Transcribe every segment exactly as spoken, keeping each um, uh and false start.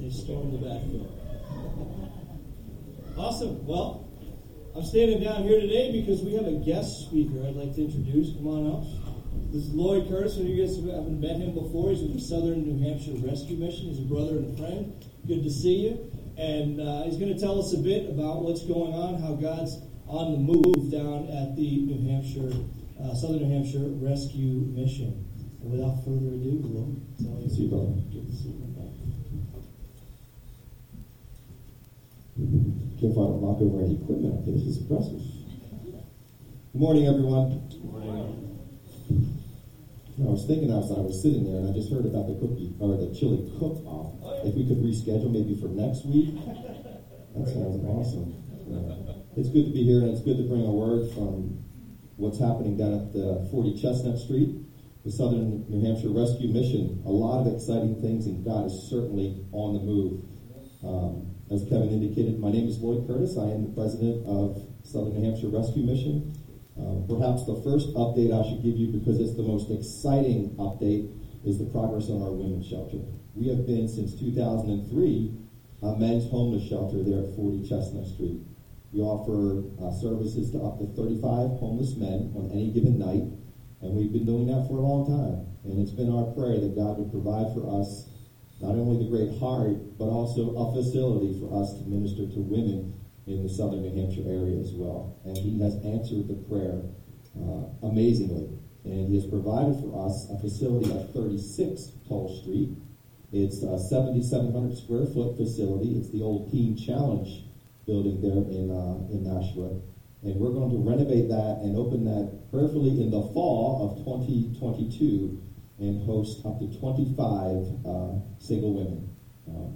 they stormed the back door. Awesome. Well, I'm standing down here today because we have a guest speaker I'd like to introduce. Come on up. This is Lloyd Curtis. And you guys haven't met him before. He's with the Southern New Hampshire Rescue Mission. He's a brother and a friend. Good to see you. And uh, he's going to tell us a bit about what's going on, how God's on the move down at the New Hampshire, uh, Southern New Hampshire Rescue Mission. And without further ado, Lloyd, it's all you. See you, brother. Good to see you. Careful I don't knock over any equipment up there. This is impressive. Good morning, everyone. Good morning. I was thinking as I was sitting there, and I just heard about the cookie or the chili cook-off. Oh, yeah. If we could reschedule maybe for next week, that sounds awesome. Yeah. It's good to be here, and it's good to bring a word from what's happening down at the forty Chestnut Street, the Southern New Hampshire Rescue Mission. A lot of exciting things, and God is certainly on the move. Um, as Kevin indicated, my name is Lloyd Curtis. I am the president of Southern New Hampshire Rescue Mission. Uh, perhaps the first update I should give you, because it's the most exciting update, is the progress on our women's shelter. We have been, since two thousand three, a men's homeless shelter there at forty Chestnut Street. We offer uh, services to up to thirty-five homeless men on any given night, and we've been doing that for a long time. And it's been our prayer that God would provide for us not only the Great Heart, but also a facility for us to minister to women in the Southern New Hampshire area as well. And he has answered the prayer uh, amazingly. And he has provided for us a facility at thirty-six Toll Street. It's a seventy-seven hundred square foot facility. It's the old Teen Challenge building there in uh, in Nashua. And we're going to renovate that and open that prayerfully in the fall of twenty twenty-two and host up to twenty-five uh, single women. Um,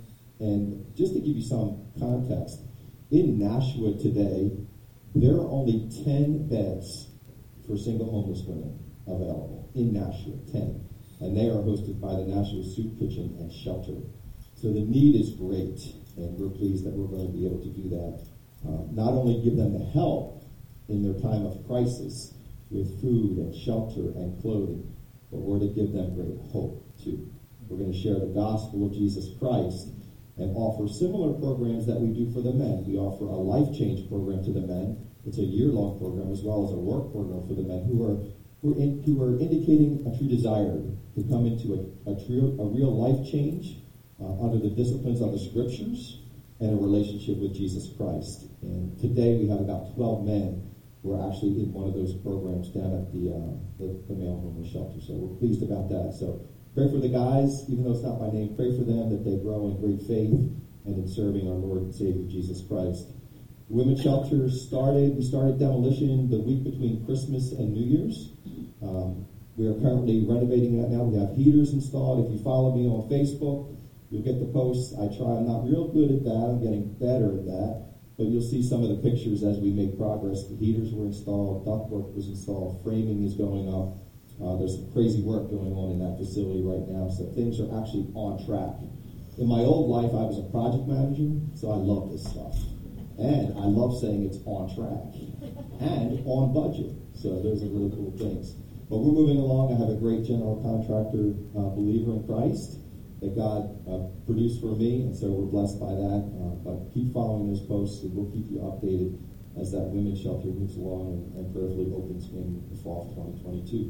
and just to give you some context, in Nashua today, there are only ten beds for single homeless women available. In Nashua, ten. And they are hosted by the Nashua Soup Kitchen and Shelter. So the need is great, and we're pleased that we're going to be able to do that. Uh, not only give them the help in their time of crisis with food and shelter and clothing, but we're to give them great hope, too. We're going to share the gospel of Jesus Christ and offer similar programs that we do for the men. We offer a life change program to the men. It's a year-long program, as well as a work program for the men who are who are, in, who are indicating a true desire to come into a, a, true, a real life change uh, under the disciplines of the Scriptures and a relationship with Jesus Christ. And today we have about twelve men who are actually in one of those programs down at the uh, the, the male homeless shelter. So we're pleased about that. So pray for the guys, even though it's not my name. Pray for them that they grow in great faith and in serving our Lord and Savior Jesus Christ. Women's shelter started. We started demolition the week between Christmas and New Year's. Um, we are currently renovating that now. We have heaters installed. If you follow me on Facebook, you'll get the posts. I try. I'm not real good at that. I'm getting better at that. But you'll see some of the pictures as we make progress. The heaters were installed. Ductwork was installed. Framing is going up. Uh, there's some crazy work going on in that facility right now. So things are actually on track. In my old life, I was a project manager, so I love this stuff. And I love saying it's on track and on budget. So those are really cool things. But we're moving along. I have a great general contractor uh, believer in Christ that God uh, produced for me, and so we're blessed by that. Uh, but keep following those posts, and we'll keep you updated as that women's shelter moves along and, and prayerfully opens in the fall of twenty twenty-two.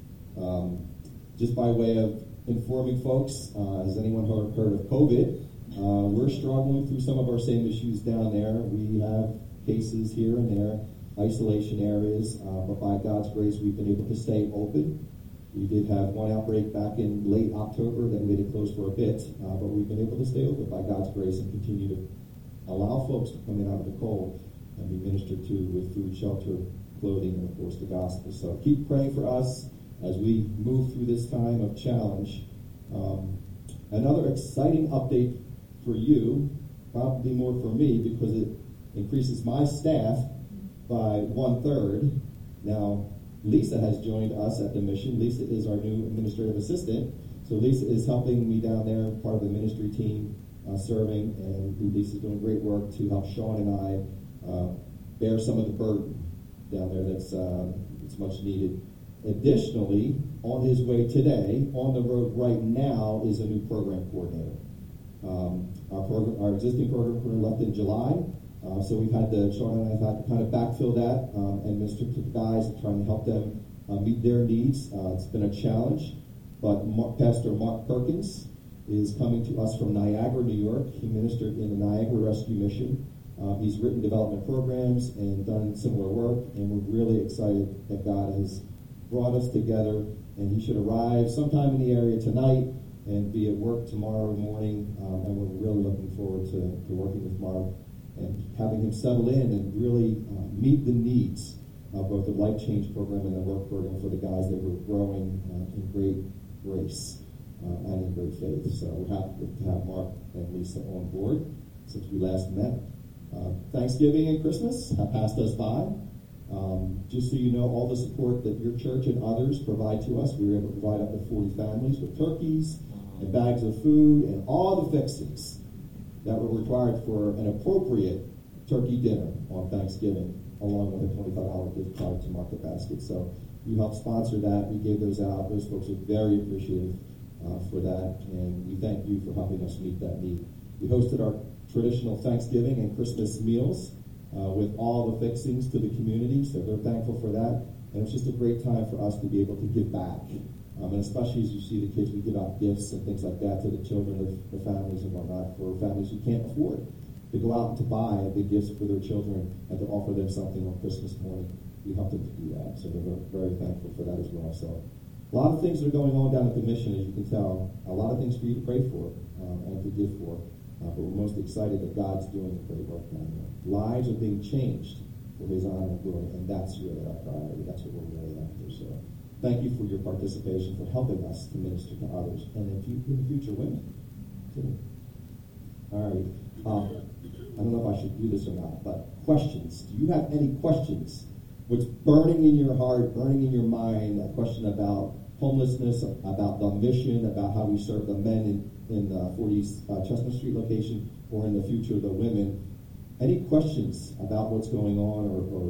Um, just by way of informing folks, uh, has anyone heard, heard of COVID? Uh, we're struggling through some of our same issues down there. We have cases here and there, isolation areas, uh, but by God's grace, we've been able to stay open. We did have one outbreak back in late October that we had to close for a bit, uh, but we've been able to stay open by God's grace and continue to allow folks to come in out of the cold and be ministered to with food, shelter, clothing, and of course the gospel. So keep praying for us as we move through this time of challenge. Um, another exciting update for you, probably more for me because it increases my staff by one-third. Now, Lisa has joined us at the mission. Lisa is our new administrative assistant. So Lisa is helping me down there, part of the ministry team, uh, serving, and Lisa's doing great work to help Sean and I uh, bear some of the burden down there that's, uh, that's much needed. Additionally, on his way today, on the road right now, is a new program coordinator. Um, our existing program crew left in July. Uh, so we've had to, Sean and I have had to kind of backfill that um, and minister to the guys, trying to help them uh, meet their needs. Uh, it's been a challenge, but Mark, Pastor Mark Perkins is coming to us from Niagara, New York. He ministered in the Niagara Rescue Mission. Uh, he's written development programs and done similar work, and we're really excited that God has brought us together, and he should arrive sometime in the area tonight and be at work tomorrow morning, um, and we're really looking forward to, to working with Mark and having him settle in and really uh, meet the needs of both the Life Change program and the work program for the guys that were growing uh, in great grace uh, and in great faith. So we're happy to have Mark and Lisa on board since we last met. Uh, Thanksgiving and Christmas have passed us by. Um, just so you know, all the support that your church and others provide to us, we were able to provide up to forty families with turkeys and bags of food and all the fixings that were required for an appropriate turkey dinner on Thanksgiving, along with a twenty-five dollars gift card to Market Basket. So you helped sponsor that. We gave those out. Those folks are very appreciative uh, for that, and we thank you for helping us meet that need. We hosted our traditional Thanksgiving and Christmas meals uh, with all the fixings to the community, so they're thankful for that. And it was just a great time for us to be able to give back. Um, and especially as you see the kids, we give out gifts and things like that to the children of the families and whatnot, for families who can't afford to go out and to buy the gifts for their children and to offer them something on Christmas morning. We help them to do that, so they're very thankful for that as well. So a lot of things are going on down at the mission, as you can tell. A lot of things for you to pray for um, and to give for. Uh, but we're most excited that God's doing a great work down there. Lives are being changed for his honor and glory, and that's really our priority. That's what we're really after. So thank you for your participation, for helping us to minister to others, and in, in the future, women, too. All right. Um, I don't know if I should do this or not, but questions. Do you have any questions? What's burning in your heart, burning in your mind, a question about homelessness, about the mission, about how we serve the men in, in the forty uh, Chestnut Street location, or in the future, the women. Any questions about what's going on, or, or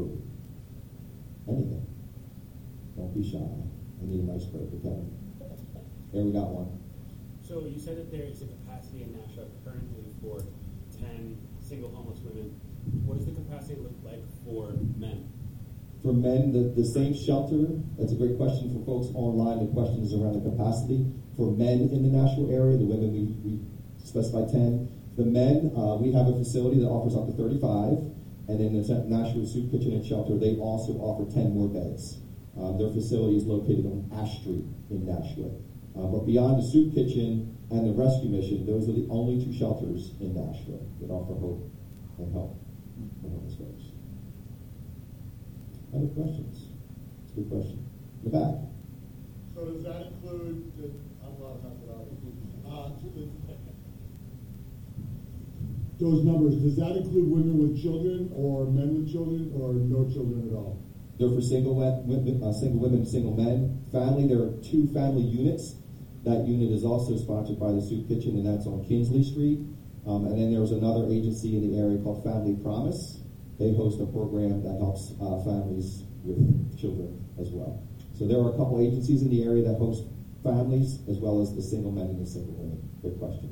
anything? Don't be shy. I need an icebreaker, Kevin. There, we got one. So you said that there is a capacity in Nashua currently for ten single homeless women. What does the capacity look like for men? For men, the, the same shelter, that's a great question for folks online. The question is around the capacity. For men in the Nashua area, the women, we, we specify ten. The men, uh, we have a facility that offers up to thirty-five. And in the Nashua Soup Kitchen and Shelter, they also offer ten more beds. Uh, their facility is located on Ash Street in Nashua. Uh, but beyond the Soup Kitchen and the Rescue Mission, those are the only two shelters in Nashua that offer hope and help for homeless folks. Other questions? Good question. In the back. So does that include, the, I'm not enough for that. Uh, those numbers, does that include women with children or men with children or no children at all? They're for single women, uh, single women, single men. Family, there are two family units. That unit is also sponsored by the Soup Kitchen, and that's on Kinsley Street. Um, and then there's another agency in the area called Family Promise. They host a program that helps uh, families with children as well. So there are a couple agencies in the area that host families, as well as the single men and the single women. Good question.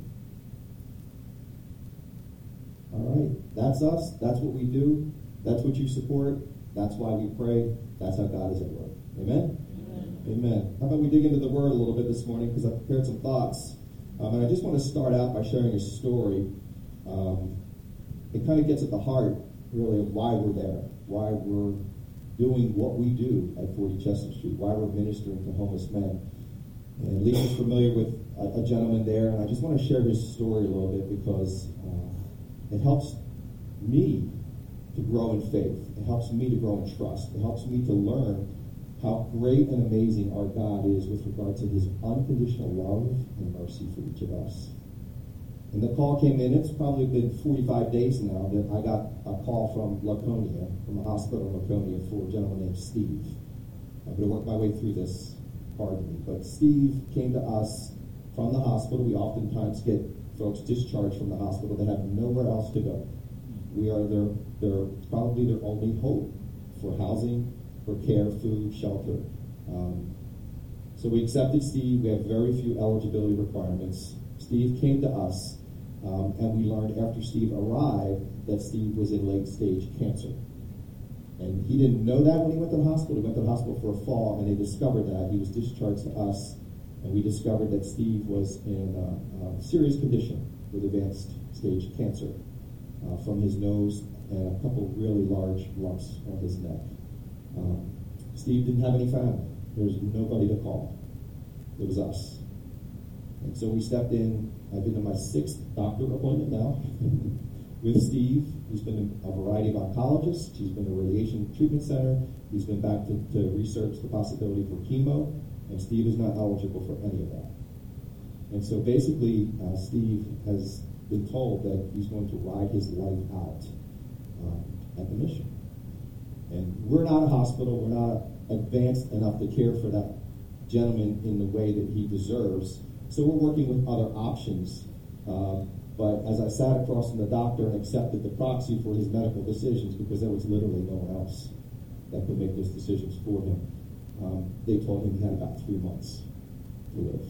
All right, that's us. That's what we do. That's what you support. That's why we pray. That's how God is at work. Amen? Amen. Amen. How about we dig into the Word a little bit this morning, because I've prepared some thoughts. Um, and I just want to start out by sharing a story. Um, it kind of gets at the heart, really, of why we're there, why we're doing what we do at forty Chestnut Street, why we're ministering to homeless men. And Lisa's familiar with a, a gentleman there, and I just want to share his story a little bit because uh, it helps me to grow in faith. It helps me to grow in trust. It helps me to learn how great and amazing our God is with regard to his unconditional love and mercy for each of us. And the call came in, it's probably been forty-five days now that I got a call from Laconia, from a hospital in Laconia, for a gentleman named Steve. I'm going to work my way through this, pardon me. But Steve came to us from the hospital. We oftentimes get folks discharged from the hospital that have nowhere else to go. We are their, their probably their only hope for housing, for care, food, shelter. Um, so we accepted Steve. We have very few eligibility requirements. Steve came to us Um, and we learned after Steve arrived that Steve was in late stage cancer. And he didn't know that when he went to the hospital. He went to the hospital for a fall, and they discovered that. He was discharged to us, and we discovered that Steve was in a, a serious condition with advanced stage cancer uh, from his nose and a couple really large lumps on his neck. Um, Steve didn't have any family. There was nobody to call. It was us. And so we stepped in. I've been to my sixth doctor appointment now with Steve. He's been to a variety of oncologists. He's been to a radiation treatment center. He's been back to, to research the possibility for chemo. And Steve is not eligible for any of that. And so basically, uh, Steve has been told that he's going to ride his life out um, at the mission. And we're not a hospital. We're not advanced enough to care for that gentleman in the way that he deserves. So we're working with other options. Uh, but as I sat across from the doctor and accepted the proxy for his medical decisions, because there was literally no one else that could make those decisions for him, um, they told him he had about three months to live.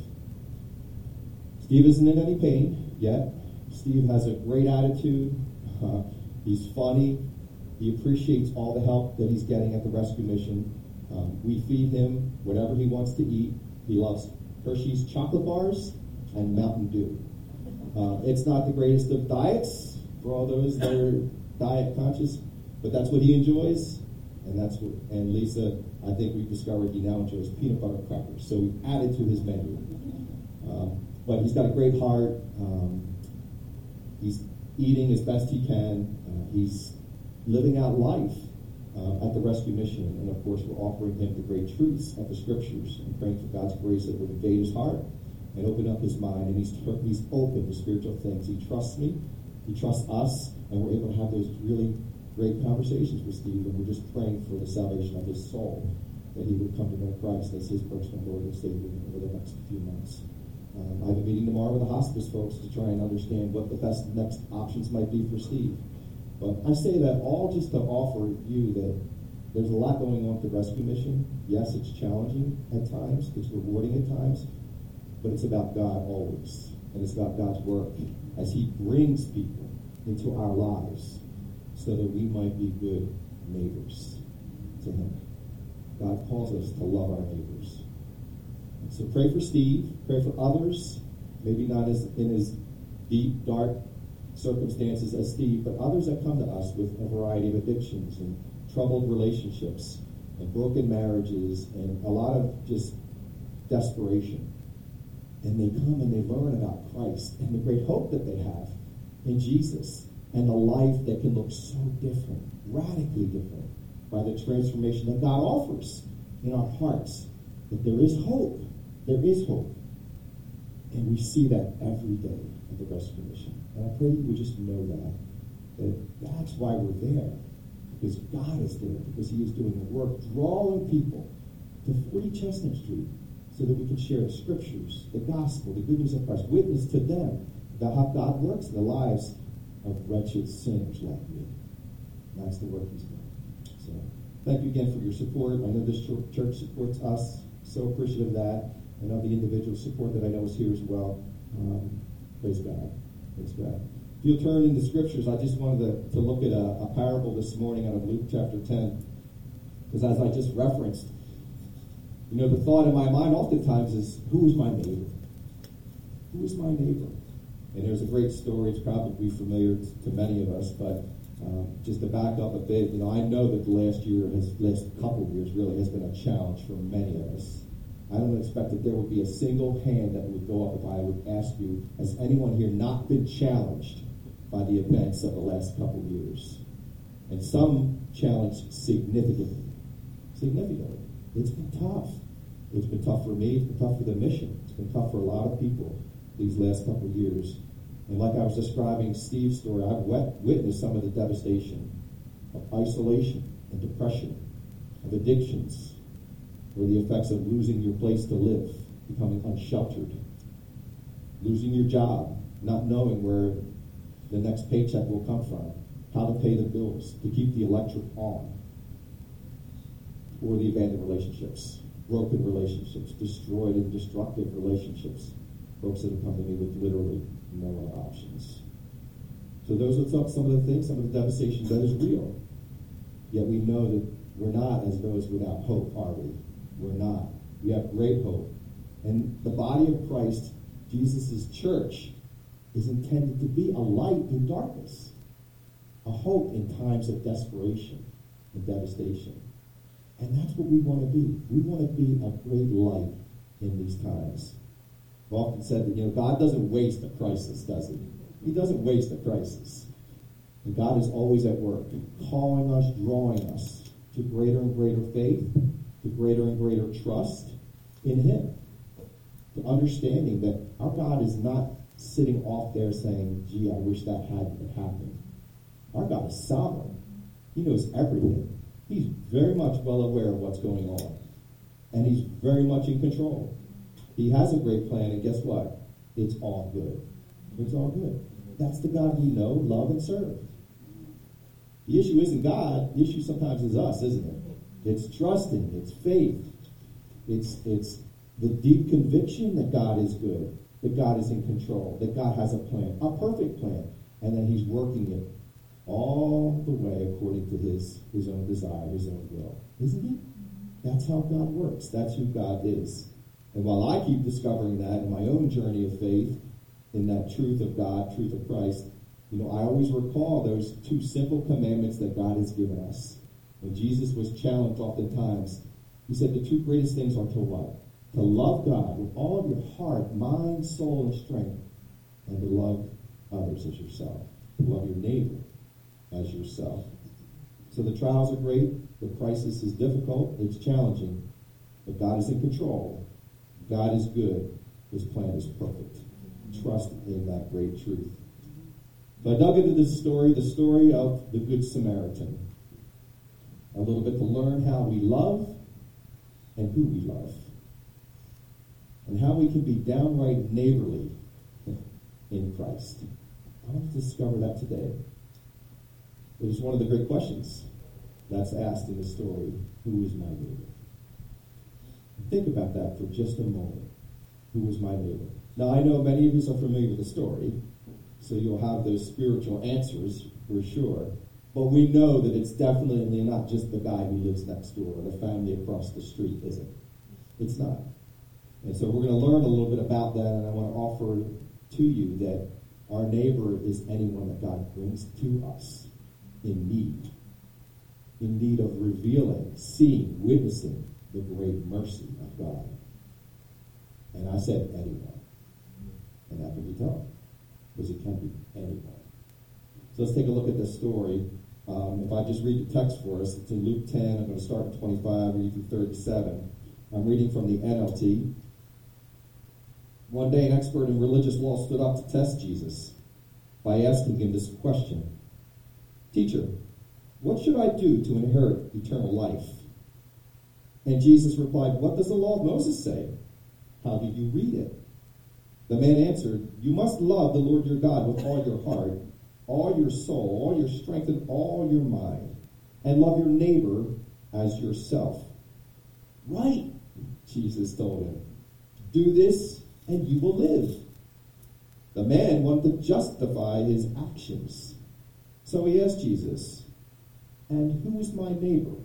Steve isn't in any pain yet. Steve has a great attitude. Uh, he's funny. He appreciates all the help that he's getting at the rescue mission. Um, we feed him whatever he wants to eat. He loves Hershey's chocolate bars and Mountain Dew. Uh, it's not the greatest of diets for all those that are diet conscious, but that's what he enjoys, and that's what. And Lisa, I think we've discovered he now enjoys peanut butter crackers, so we've added to his menu. Um, but he's got a great heart. Um, he's eating as best he can. Uh, he's living out life uh, at the rescue mission, and of course we're offering him the great truths of the scriptures and praying for God's grace that would invade his heart and open up his mind. And he's he's open to spiritual things. He trusts me, he trusts us, and we're able to have those really great conversations with Steve. And we're just praying for the salvation of his soul, that he would come to know Christ as his personal Lord and Savior over the next few months. Um, I have a meeting tomorrow with the hospice folks to try and understand what the best next options might be for Steve. But I say that all just to offer you that there's a lot going on at the rescue mission. Yes, it's challenging at times. It's rewarding at times. But it's about God always. And it's about God's work as he brings people into our lives so that we might be good neighbors to him. God calls us to love our neighbors. And so pray for Steve. Pray for others. Maybe not as in as deep, dark circumstances as Steve, but others that come to us with a variety of addictions and troubled relationships and broken marriages and a lot of just desperation. And they come and they learn about Christ and the great hope that they have in Jesus and the life that can look so different, radically different, by the transformation that God offers in our hearts. That there is hope. There is hope. And we see that every day at the rescue mission. And I pray you would just know that. That that's why we're there. Because God is there. Because he is doing the work, drawing people to forty Chestnut Street so that we can share the scriptures, the gospel, the good news of Christ. Witness to them about how God works in the lives of wretched sinners like me. That's the work he's doing. So thank you again for your support. I know this church supports us. So appreciative of that. And of the individual support that I know is here as well. Um, praise God. Praise God. If you'll turn in the scriptures, I just wanted to, to look at a, a parable this morning out of Luke chapter ten. Because as I just referenced, you know, the thought in my mind oftentimes is, who is my neighbor? Who is my neighbor? And there's a great story. It's probably familiar to many of us, but um, just to back up a bit, you know, I know that the last year, has, last couple of years really has been a challenge for many of us. I don't expect that there would be a single hand that would go up if I would ask you, has anyone here not been challenged by the events of the last couple of years? And some challenged significantly. Significantly. It's been tough. It's been tough for me. It's been tough for the mission. It's been tough for a lot of people these last couple of years. And like I was describing Steve's story, I've wet- witnessed some of the devastation of isolation and depression, of addictions, or the effects of losing your place to live, becoming unsheltered, losing your job, not knowing where the next paycheck will come from, how to pay the bills, to keep the electric on, or the abandoned relationships, broken relationships, destroyed and destructive relationships, folks that have come to me with literally no other options. So those are some, some of the things, some of the devastation that is real. Yet we know that we're not as those without hope, are we? We're not. We have great hope. And the body of Christ, Jesus' church, is intended to be a light in darkness, a hope in times of desperation and devastation. And that's what we want to be. We want to be a great light in these times. I've often said that, you know, God doesn't waste a crisis, does he? He doesn't waste a crisis. And God is always at work, calling us, drawing us to greater and greater faith, to greater and greater trust in him, to understanding that our God is not sitting off there saying, gee, I wish that hadn't happened. Our God is sovereign. He knows everything. He's very much well aware of what's going on. And he's very much in control. He has a great plan, and guess what? It's all good. It's all good. That's the God we know, love, and serve. The issue isn't God. The issue sometimes is us, isn't it? It's trusting. It's faith. It's, it's the deep conviction that God is good, that God is in control, that God has a plan, a perfect plan, and that he's working it all the way according to his, his own desire, his own will. Isn't it? That's how God works. That's who God is. And while I keep discovering that in my own journey of faith, in that truth of God, truth of Christ, you know, I always recall those two simple commandments that God has given us. When Jesus was challenged oftentimes, he said the two greatest things are to what? To love God with all of your heart, mind, soul, and strength, and to love others as yourself. To love your neighbor as yourself. So the trials are great. The crisis is difficult. It's challenging. But God is in control. God is good. His plan is perfect. Trust in that great truth. So I dug into this story, the story of the Good Samaritan. A little bit to learn how we love and who we love. And how we can be downright neighborly in Christ. I want to discover that today. It is one of the great questions that's asked in the story. Who is my neighbor? Think about that for just a moment. Who is my neighbor? Now, I know many of you are familiar with the story, so you'll have those spiritual answers for sure. But we know that it's definitely not just the guy who lives next door or the family across the street, is it? It's not. And so we're going to learn a little bit about that, and I want to offer to you that our neighbor is anyone that God brings to us in need, in need of revealing, seeing, witnessing the great mercy of God. And I said anyone. And that can be tough, because it can be anyone. So let's take a look at this story. Um, if I just read the text for us, it's in Luke ten. I'm going to start at twenty-five, read through thirty-seven. I'm reading from the N L T. One day, an expert in religious law stood up to test Jesus by asking him this question. Teacher, what should I do to inherit eternal life? And Jesus replied, what does the law of Moses say? How do you read it? The man answered, you must love the Lord your God with all your heart, all your soul, all your strength, and all your mind, and love your neighbor as yourself. Right, Jesus told him. Do this, and you will live. The man wanted to justify his actions. So he asked Jesus, and who is my neighbor?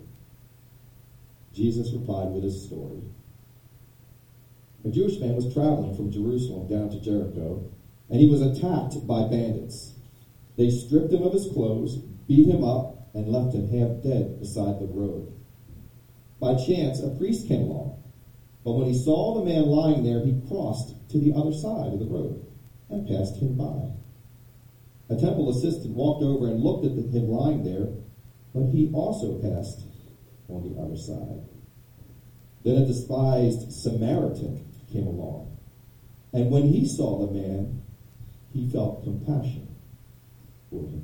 Jesus replied with a story. A Jewish man was traveling from Jerusalem down to Jericho, and he was attacked by bandits. They stripped him of his clothes, beat him up, and left him half dead beside the road. By chance, a priest came along, but when he saw the man lying there, he crossed to the other side of the road and passed him by. A temple assistant walked over and looked at him lying there, but he also passed on the other side. Then a despised Samaritan came along, and when he saw the man, he felt compassion for him.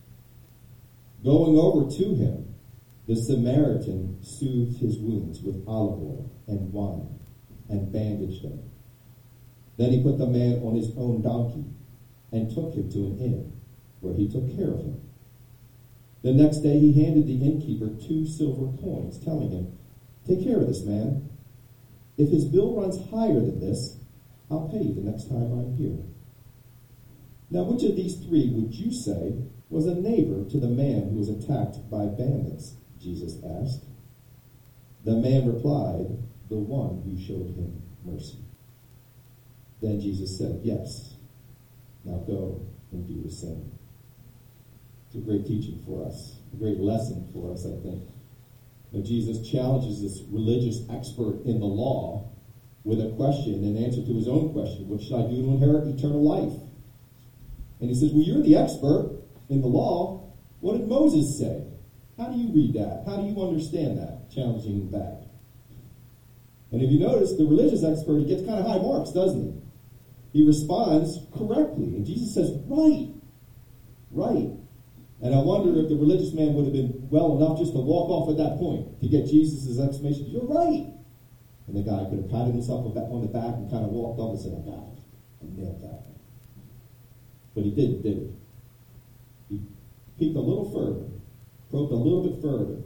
Going over to him, the Samaritan soothed his wounds with olive oil and wine and bandaged them. Then he put the man on his own donkey and took him to an inn, where he took care of him. The next day he handed the innkeeper two silver coins, telling him, take care of this man. If his bill runs higher than this, I'll pay you the next time I'm here. Now, which of these three would you say was a neighbor to the man who was attacked by bandits? Jesus asked. The man replied, the one who showed him mercy. Then Jesus said, yes, now go and do the same. It's a great teaching for us, a great lesson for us, I think. Now, Jesus challenges this religious expert in the law with a question, an answer to his own question. What should I do to inherit eternal life? And he says, well, you're the expert in the law. What did Moses say? How do you read that? How do you understand that? Challenging him back. And if you notice, the religious expert, he gets kind of high marks, doesn't he? He responds correctly. And Jesus says, right, right. And I wonder if the religious man would have been well enough just to walk off at that point to get Jesus' exclamation, you're right. And the guy could have patted himself on the back and kind of walked off and said, I got it. I nailed that. But he didn't, did he? He peeked a little further, probed a little bit further.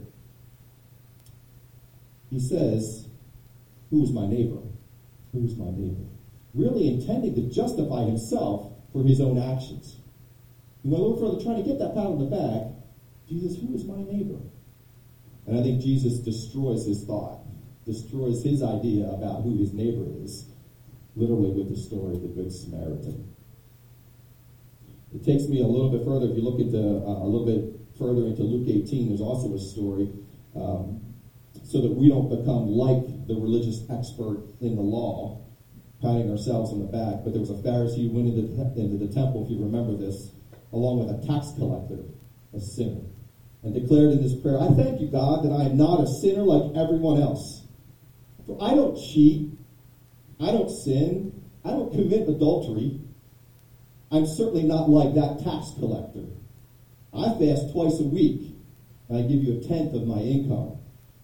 He says, who is my neighbor? Who is my neighbor? Really intending to justify himself for his own actions. He went a little further, trying to get that pat on the back. Jesus, who is my neighbor? And I think Jesus destroys his thought, destroys his idea about who his neighbor is, literally with the story of the Good Samaritan. It takes me a little bit further. If you look into uh, a little bit further into Luke eighteen, there's also a story um, so that we don't become like the religious expert in the law, patting ourselves on the back. But there was a Pharisee who went into the, into the temple, if you remember this, along with a tax collector, a sinner, and declared in this prayer, I thank you, God, that I am not a sinner like everyone else. For I don't cheat, I don't sin, I don't commit adultery. I'm certainly not like that tax collector. I fast twice a week, and I give you a tenth of my income.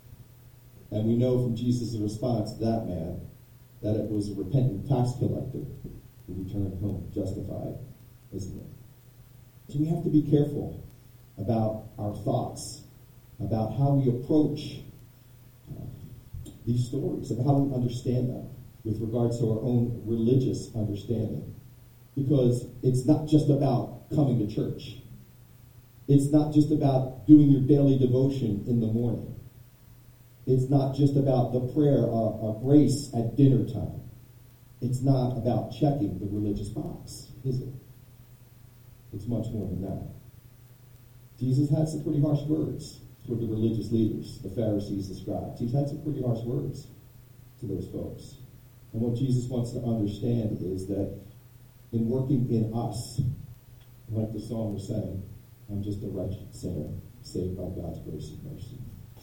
And we know from Jesus' response to that man that it was a repentant tax collector who returned home justified, isn't it? So we have to be careful about our thoughts, about how we approach uh, these stories, about how we understand them with regards to our own religious understanding. Because it's not just about coming to church. It's not just about doing your daily devotion in the morning. It's not just about the prayer of, of grace at dinner time. It's not about checking the religious box, is it? It's much more than that. Jesus had some pretty harsh words toward the religious leaders, the Pharisees, the scribes. He's had some pretty harsh words to those folks. And what Jesus wants to understand is that in working in us, like the song was saying, I'm just a wretched sinner saved by God's grace and mercy.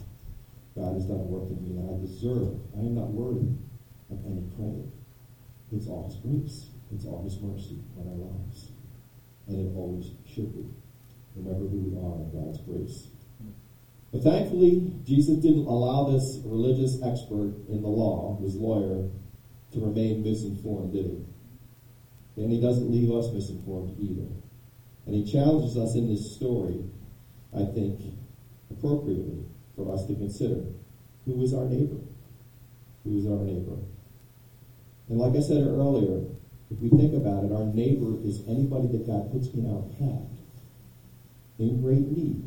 God has done a work in me that I deserve. I am not worthy of any credit. It's all His grace. It's all His mercy on our lives. And it always should be. Remember who we are in God's grace. But thankfully, Jesus didn't allow this religious expert in the law, his lawyer, to remain misinformed, did he? And he doesn't leave us misinformed either. And he challenges us in this story, I think, appropriately for us to consider who is our neighbor. Who is our neighbor? And like I said earlier, if we think about it, our neighbor is anybody that God puts in our path in great need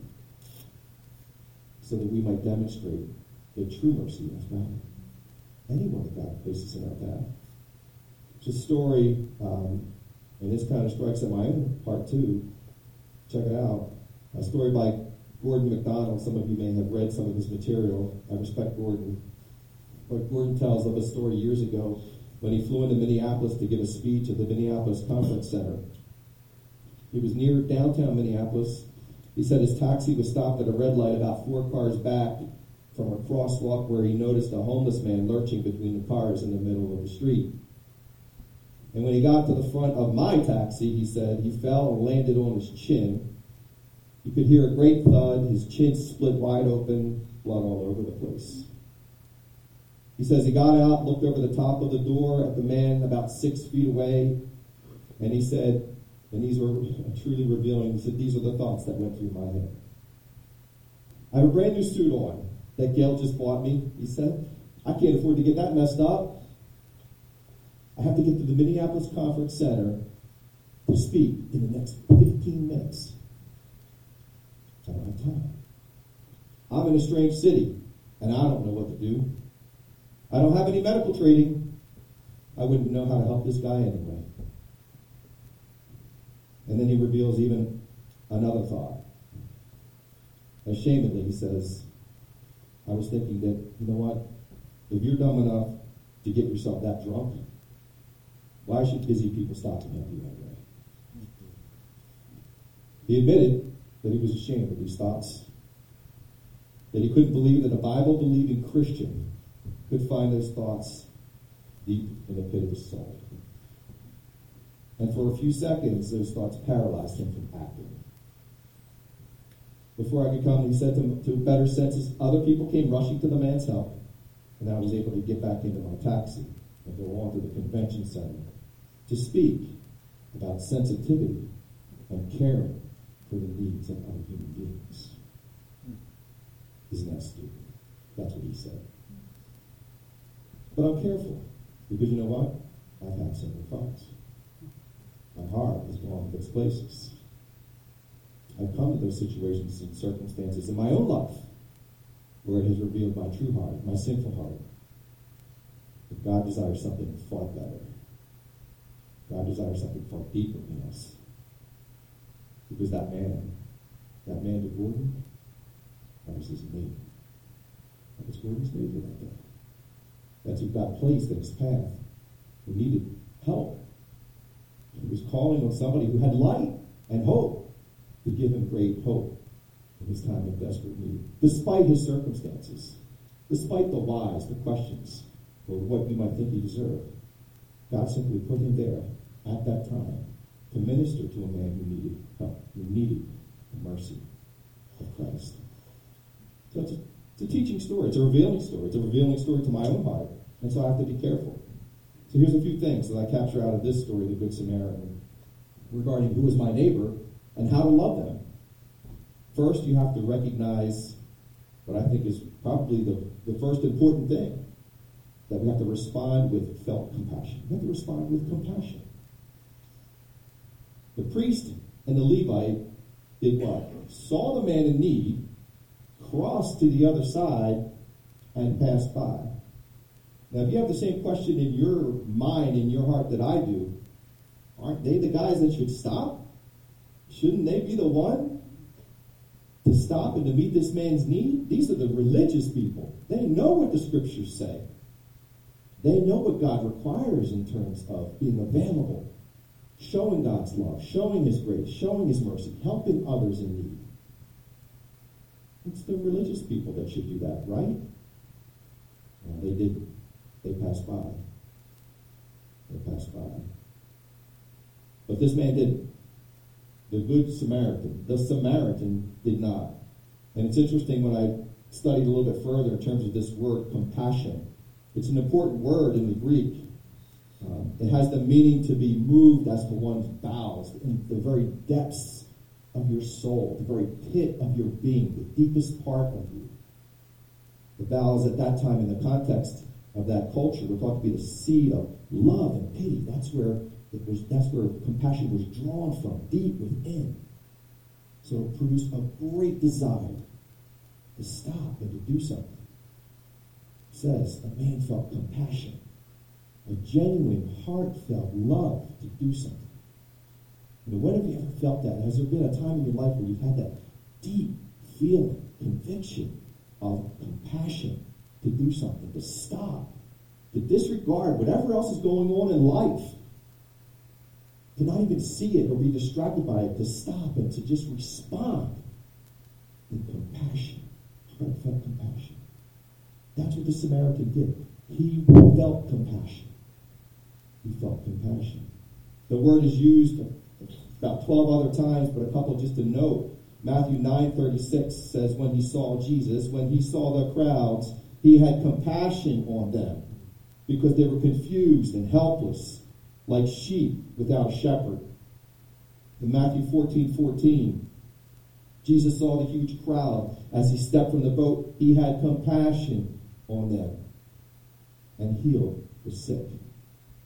so that we might demonstrate the true mercy of God. Anyone that God places in our path. It's a story, um, and this kind of strikes at my own heart too. Check it out. A story by Gordon MacDonald. Some of you may have read some of his material. I respect Gordon. But Gordon tells of a story years ago when he flew into Minneapolis to give a speech at the Minneapolis Conference Center. He was near downtown Minneapolis. He said his taxi was stopped at a red light about four cars back from a crosswalk where he noticed a homeless man lurching between the cars in the middle of the street. And when he got to the front of my taxi, he said he fell and landed on his chin. You could hear a great thud, his chin split wide open, blood all over the place. He says he got out, looked over the top of the door at the man about six feet away, and he said, and these were truly revealing, he said, these are the thoughts that went through my head. I have a brand new suit on that Gail just bought me, he said. I can't afford to get that messed up. I have to get to the Minneapolis Conference Center to speak in the next fifteen minutes. I don't have time. I'm in a strange city, and I don't know what to do. I don't have any medical training. I wouldn't know how to help this guy anyway. And then he reveals even another thought. Ashamedly, he says, I was thinking that, you know what? If you're dumb enough to get yourself that drunk, why should busy people stop and help you anyway? He admitted that he was ashamed of these thoughts, that he couldn't believe that a Bible-believing Christian could find those thoughts deep in the pit of his soul. And for a few seconds, those thoughts paralyzed him from acting. Before I could come, he said to, to better senses, other people came rushing to the man's help, and I was able to get back into my taxi and go on to the convention center to speak about sensitivity and caring for the needs of other human beings. Isn't that stupid? That's what he said. But I'm careful, because you know what? I've had similar thoughts. My heart has gone to those places. I've come to those situations and circumstances in my own life where it has revealed my true heart, my sinful heart. But God desires something far better. God desires something far deeper in us. Because that man, that man to Gordon, that was his mate. That was Gordon's mate that day. That's who God placed in his path, who needed help. He was calling on somebody who had light and hope to give him great hope in his time of desperate need. Despite his circumstances, despite the whys, the questions, or what you might think he deserved, God simply put him there at that time to minister to a man who needed help, who needed the mercy of Christ. So it's a, it's a teaching story. It's a revealing story. It's a revealing story to my own heart. And so I have to be careful. So here's a few things that I capture out of this story, the Good Samaritan, regarding who is my neighbor and how to love them. First, you have to recognize what I think is probably the, the first important thing, that we have to respond with felt compassion. We have to respond with compassion. The priest and the Levite did what? Saw the man in need, crossed to the other side, and passed by. Now, if you have the same question in your mind, in your heart that I do, aren't they the guys that should stop? Shouldn't they be the one to stop and to meet this man's need? These are the religious people. They know what the scriptures say. They know what God requires in terms of being available, showing God's love, showing his grace, showing his mercy, helping others in need. It's the religious people that should do that, right? Well, they didn't. They passed by. They passed by. But this man didn't. The Good Samaritan, the Samaritan did not. And it's interesting when I studied a little bit further in terms of this word, compassion. It's an important word in the Greek. Um, it has the meaning to be moved as to one's bowels, in the very depths of your soul, the very pit of your being, the deepest part of you. The bowels at that time, in the context of that culture, were thought to be the seed of love and pity. That's where it was. That's where compassion was drawn from, deep within. So it produced a great desire to stop and to do something. It says the man felt compassion, a genuine, heartfelt love to do something. You know, when have you ever felt that? Has there been a time in your life where you've had that deep feeling, conviction of compassion to do something, to stop, to disregard whatever else is going on in life, to not even see it or be distracted by it, to stop and to just respond in compassion, heartfelt compassion? That's what the Samaritan did. He felt compassion. He felt compassion. The word is used about twelve other times, but a couple just to note. Matthew nine thirty-six says, when he saw Jesus, when he saw the crowds, he had compassion on them because they were confused and helpless, like sheep without a shepherd. In Matthew fourteen fourteen, Jesus saw the huge crowd. As he stepped from the boat, he had compassion on them and healed the sick.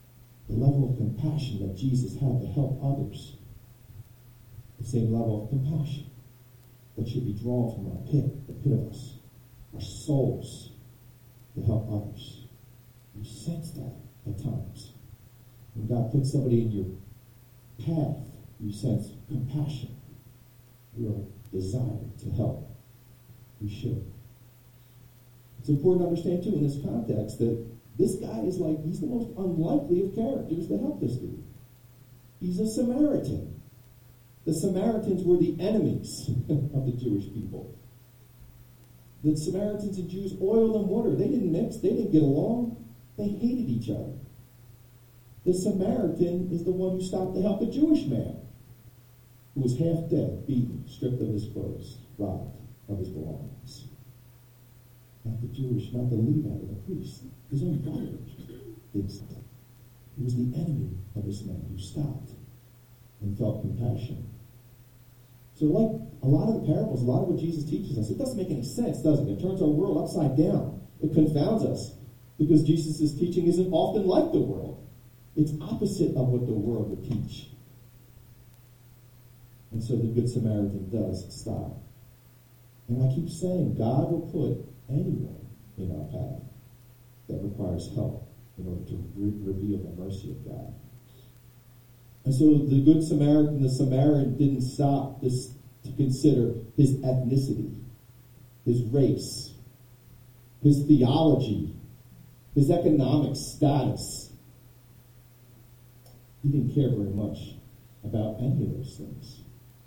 the level of compassion that Jesus had to help others, the same level of compassion that should be drawn from our pit, the pit of us, our souls, to help others. You sense that at times. When God puts somebody in your path, you sense compassion, real desire to help. You should. It's important to understand, too, in this context, that this guy is like, he's the most unlikely of characters to help this dude. He's a Samaritan. The Samaritans were the enemies of the Jewish people. The Samaritans and Jews, oil and water, they didn't mix, they didn't get along. They hated each other. The Samaritan is the one who stopped to help a Jewish man who was half dead, beaten, stripped of his clothes, robbed of his belongings. Not the Jewish, not the Levite or the priest. His own brother did something. He was the enemy of this man who stopped and felt compassion. So like a lot of the parables, a lot of what Jesus teaches us, it doesn't make any sense, does it? It turns our world upside down. It confounds us because Jesus' teaching isn't often like the world. It's opposite of what the world would teach. And so the Good Samaritan does stop. And I keep saying, God will put anyone in our path that requires help in order to re- reveal the mercy of God. And so the Good Samaritan, the Samaritan didn't stop this to consider his ethnicity, his race, his theology, his economic status. He didn't care very much about any of those things.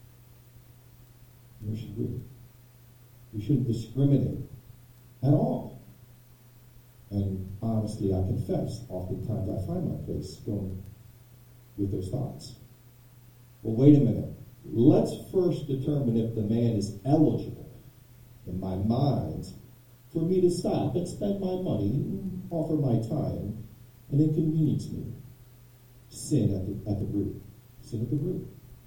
Nor should we. We shouldn't discriminate at all. And honestly, I confess, oftentimes I find my place going with those thoughts. Well, wait a minute. Let's first determine if the man is eligible in my mind for me to stop and spend my money, offer my time, and inconvenience me. Sin at the, at the root. Sin at the root.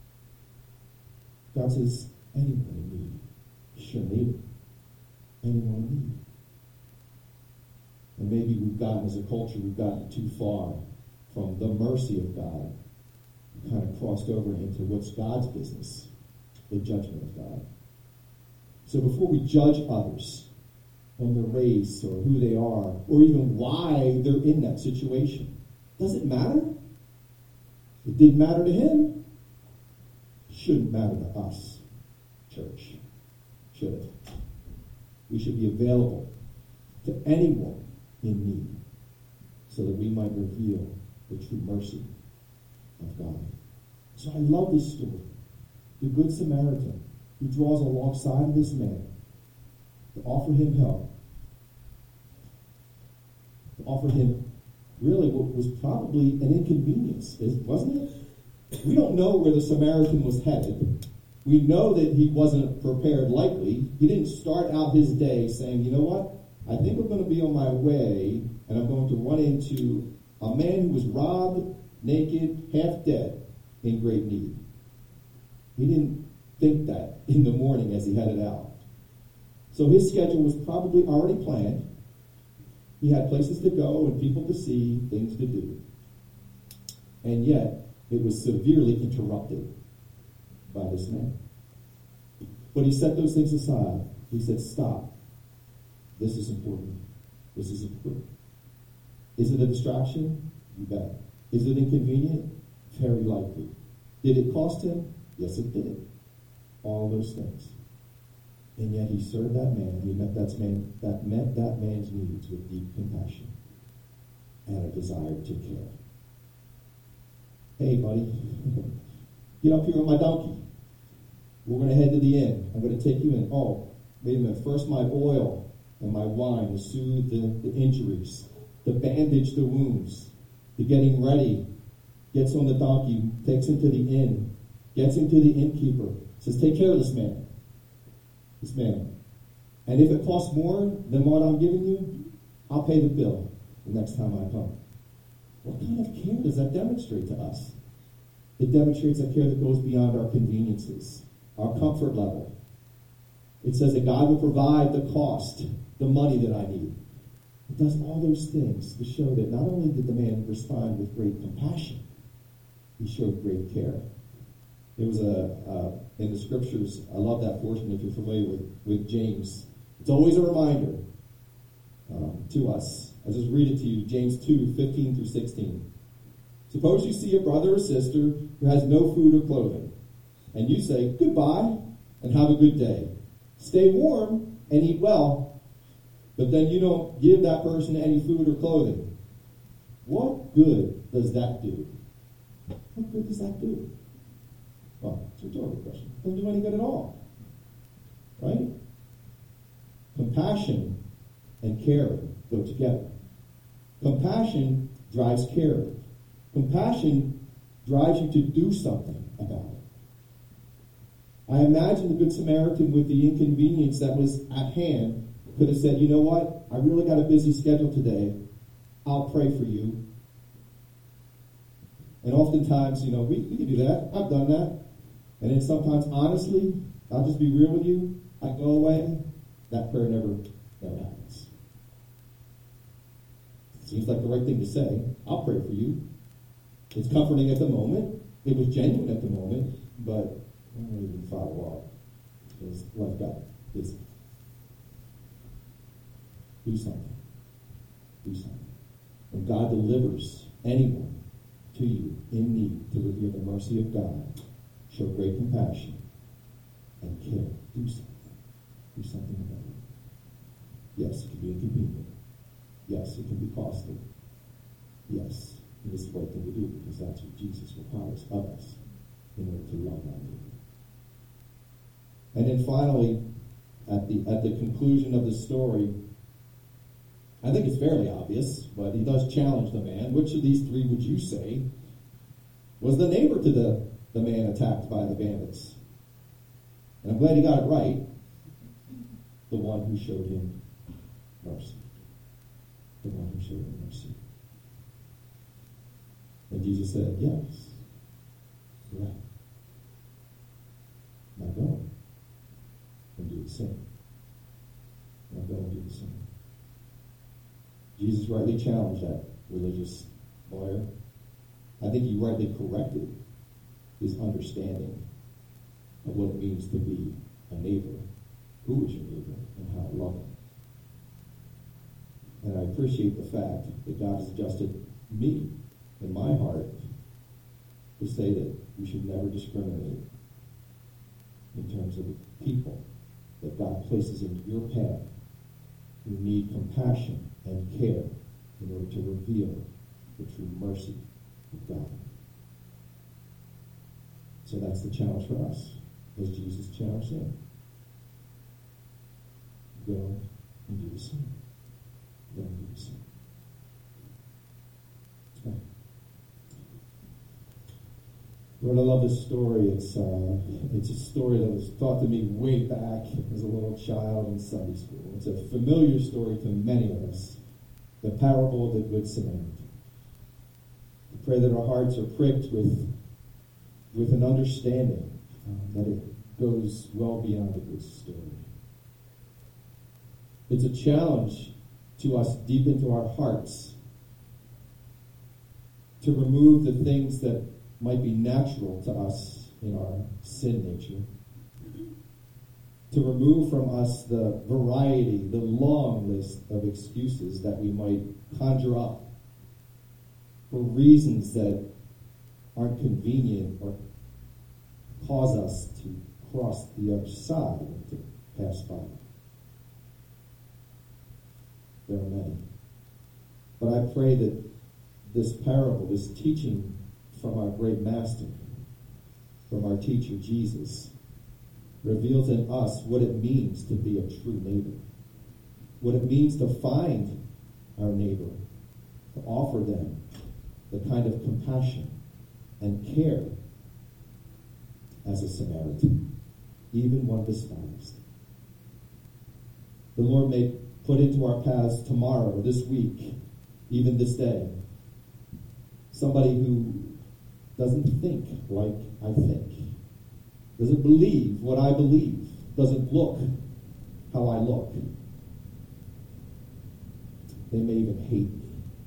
God says, anyone in need. Sure need it. Anyone in need. And maybe we've gotten, as a culture, we've gotten too far from the mercy of God. We kind of crossed over into what's God's business, the judgment of God. So before we judge others on their race or who they are, or even why they're in that situation, does it matter? It didn't matter to him. It shouldn't matter to us, church. Should it? We should be available to anyone in need so that we might reveal the true mercy of God. So I love this story. The Good Samaritan who draws alongside of this man to offer him help, to offer him really what was probably an inconvenience, wasn't it? We don't know where the Samaritan was headed. We know that he wasn't prepared likely. He didn't start out his day saying, you know what? I think I'm going to be on my way and I'm going to run into a man who was robbed, naked, half dead, in great need. He didn't think that in the morning as he headed out. So his schedule was probably already planned. He had places to go and people to see, things to do. And yet, it was severely interrupted by this man. But he set those things aside. He said, stop. This is important. This is important. Is it a distraction? You bet. Is it inconvenient? Very likely. Did it cost him? Yes, it did. All those things. And yet he served that man. He met that man that met that man's needs with deep compassion and a desire to care. Hey, buddy, get up here on my donkey. We're going to head to the inn. I'm going to take you in. Oh, wait a minute. First, my oil and my wine to soothe the, the injuries, to bandage the wounds, to getting ready. Gets on the donkey, takes him to the inn, gets him to the innkeeper, says, take care of this man. This man. And if it costs more than what I'm giving you, I'll pay the bill the next time I come. What kind of care does that demonstrate to us? It demonstrates a care that goes beyond our conveniences, our comfort level. It says that God will provide the cost, the money that I need. It does all those things to show that not only did the man respond with great compassion, he showed great care. It was a, uh, in the scriptures, I love that portion if you're familiar with, with James. It's always a reminder um, to us. I'll just read it to you, James two, fifteen through sixteen. Suppose you see a brother or sister who has no food or clothing, and you say, goodbye, and have a good day. Stay warm and eat well, but then you don't give that person any food or clothing. What good does that do? What good does that do? Well, it's a rhetorical question. It doesn't do any good at all. Right? Compassion and caring go together. Compassion drives caring. Compassion drives you to do something about it. I imagine the Good Samaritan, with the inconvenience that was at hand, could have said, you know what? I really got a busy schedule today. I'll pray for you. And oftentimes, you know, we, we can do that. I've done that. And then sometimes, honestly, I'll just be real with you. I go away. That prayer never, never happens. Seems like the right thing to say. I'll pray for you. It's comforting at the moment. It was genuine at the moment, but I don't even follow up because life got busy. Do something. Do something. When God delivers anyone to you in need to reveal the mercy of God, show great compassion and care. Do something. Do something about it. Yes, it can be inconvenient. Yes, it can be costly. Yes, it is the right thing to do because that's what Jesus requires of us in order to love our neighbor. And then finally, at the at the conclusion of the story, I think it's fairly obvious, but he does challenge the man. Which of these three would you say was the neighbor to the, the man attacked by the bandits? And I'm glad he got it right. The one who showed him mercy. The one who showed him mercy. And Jesus said, yes, right. Now go and do the same. Now go and do the same. Jesus rightly challenged that religious lawyer. I think he rightly corrected his understanding of what it means to be a neighbor. Who is your neighbor and how to love him. And I appreciate the fact that God has adjusted me in my heart to say that we should never discriminate in terms of the people that God places in your path who need compassion and care in order to reveal the true mercy of God. So that's the challenge for us, as Jesus challenged him. Go and do the same. Go and do the same. Okay. Lord, I love this story. It's uh, it's a story that was taught to me way back as a little child in Sunday school. It's a familiar story to many of us. The parable of the Good Samaritan. I pray that our hearts are pricked with with an understanding uh, that it goes well beyond a good story. It's a challenge to us deep into our hearts to remove the things that might be natural to us in our sin nature, to remove from us the variety, the long list of excuses that we might conjure up for reasons that aren't convenient or cause us to cross the other side and to pass by. There are many. But I pray that this parable, this teaching from our great master, from our teacher Jesus, reveals in us what it means to be a true neighbor, what it means to find our neighbor, to offer them the kind of compassion and care as a Samaritan, even one despised. The Lord may put into our paths tomorrow or this week, even this day, somebody who doesn't think like I think, doesn't believe what I believe, doesn't look how I look. They may even hate me.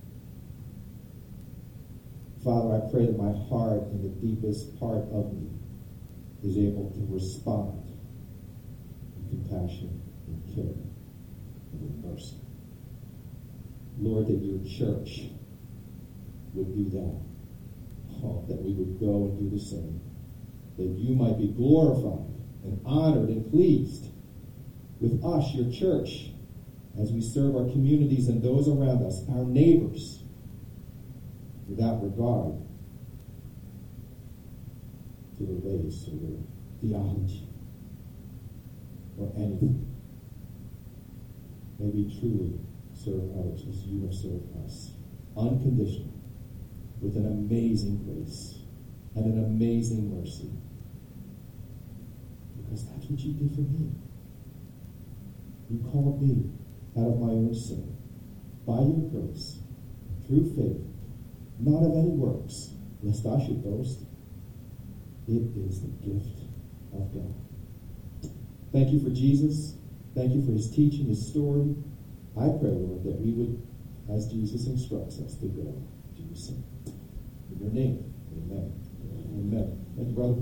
Father, I pray that my heart in the deepest part of me is able to respond with compassion and care and with mercy. Lord, that your church would do that. Oh, that we would go and do the same. That you might be glorified and honored and pleased with us, your church, as we serve our communities and those around us, our neighbors, without regard to their race or their theology or anything. May we truly serve others as you have served us, unconditionally, with an amazing grace and an amazing mercy. Because that's what you did for me. You called me out of my own sin, by your grace, through faith, not of any works, lest I should boast. It is the gift of God. Thank you for Jesus. Thank you for his teaching, his story. I pray, Lord, that we would, as Jesus instructs us, to go do the same. In your name, amen. Amen. Thank you, brother.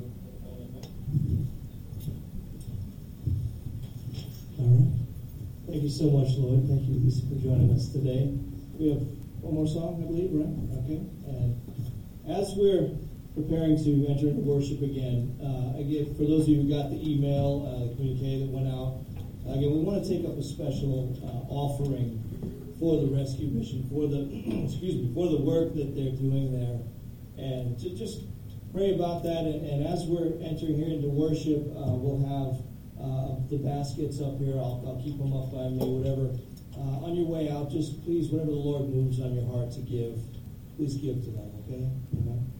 All right. Thank you so much, Lloyd. Thank you, Lisa, for joining us today. We have one more song, I believe, right? Okay. And as we're preparing to enter into worship again, uh, again, for those of you who got the email, uh, the communique that went out, again, we want to take up a special uh, offering for the rescue mission, for the excuse me, for the work that they're doing there, and to just pray about that. And, and as we're entering here into worship, uh, we'll have uh, the baskets up here. I'll, I'll keep them up by me. Whatever uh, on your way out, just please, whatever the Lord moves on your heart to give, please give to them. Okay. Amen.